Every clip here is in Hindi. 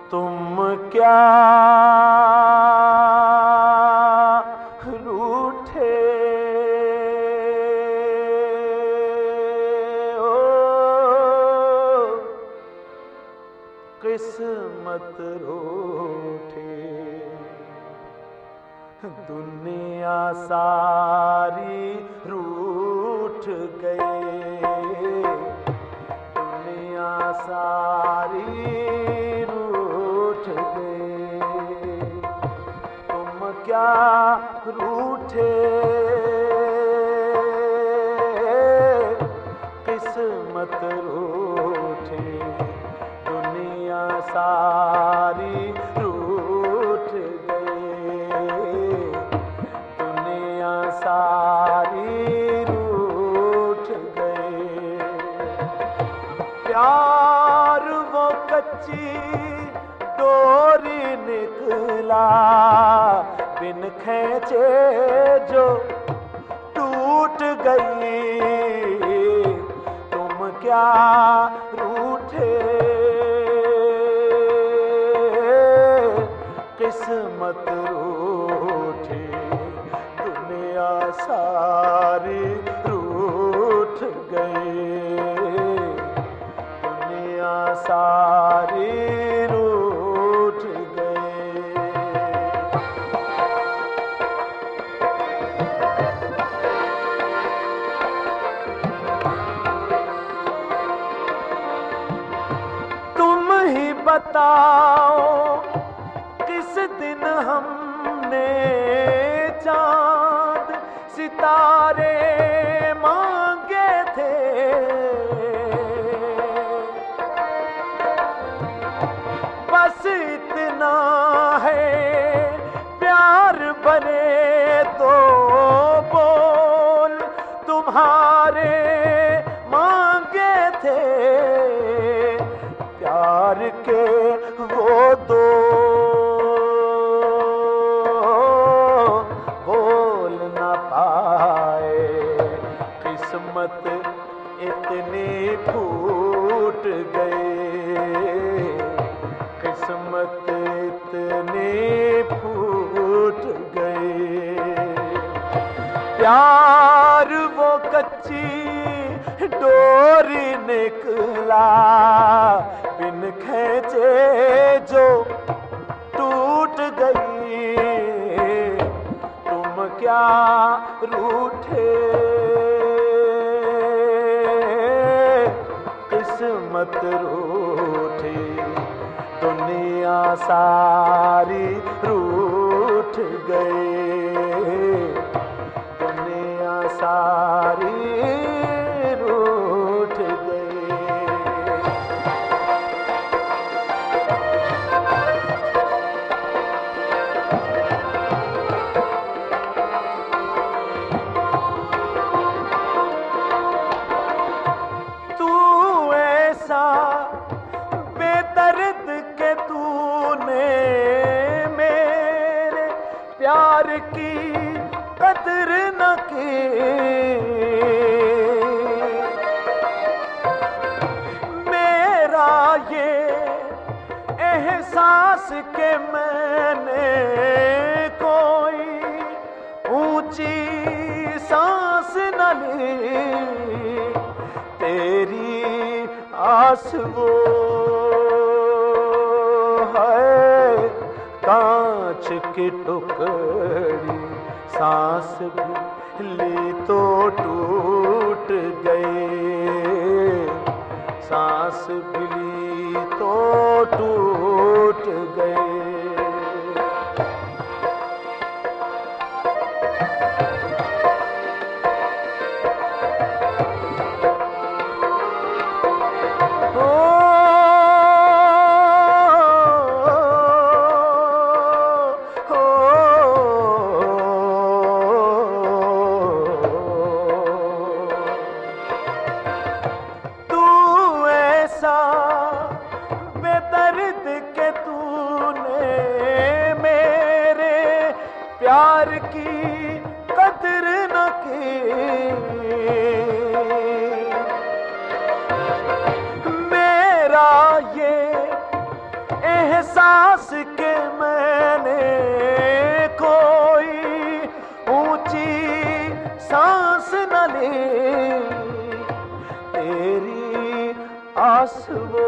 तुम क्या रूठे हो, किस्मत रूठे, दुनिया सारी रूठ गई, दुनिया सारी रूठ गई। तुम क्या रूठे, किस्मत रूठे, दुनिया सारी रूठ गई, दुनिया सारी रूठ गई। प्यार वो कच्ची डोरी निकला, बिन खींचे जो टूट गई। तुम क्या रूठे, किस्मत रूठी, दुनिया सारी रूठ गई, दुनिया सारी रूठ गई। तुम ही बताओ किस दिन हमने चांद सितारे मांगे थे, बस इतना है प्यार बने तो बोल तुम्हारे मांगे थे। प्यार के वो दो बोल न पाए, किस्मत इतनी फूट गई, किस्मत इतनी फूट गई। प्यार वो कच्ची डोरी निकला, बिन खींचे जो टूट गई। तुम क्या रूठे, किस्मत रूठी, दुनिया सारी रूठ गई, दुनिया सारी रूठ गई। तू ऐसा बेदर्द के तूने मेरे प्यार की कदर न की। मेरा ये एहसास के मैंने कोई ऊंची सांस न ली, तेरी आस वो है कांच की टुकड़ी, सांस भी ली तो टूट गई, सांस भी ली तो टूट गई। बेदर्द के तूने एहसास के मैंने कोई ऊंची सांस न ली, तेरी आस वो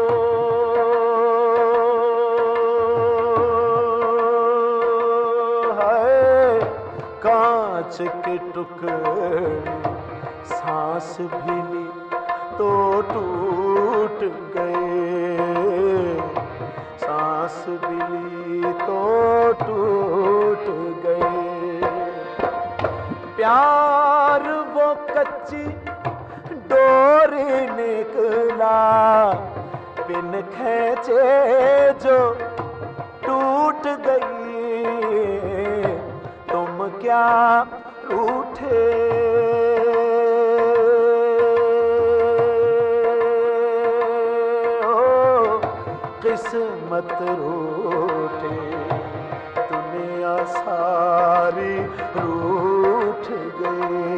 है कांच के टुकड़े, सांस भी ली तो टूट गए, सांस भी ली तो टूट गए। प्यार वो कच्ची डोरी निकला, बिन खींचे जो टूट गई, तुम क्या रूठे किस्मत रूठे, दुनिया सारी रूठ गई।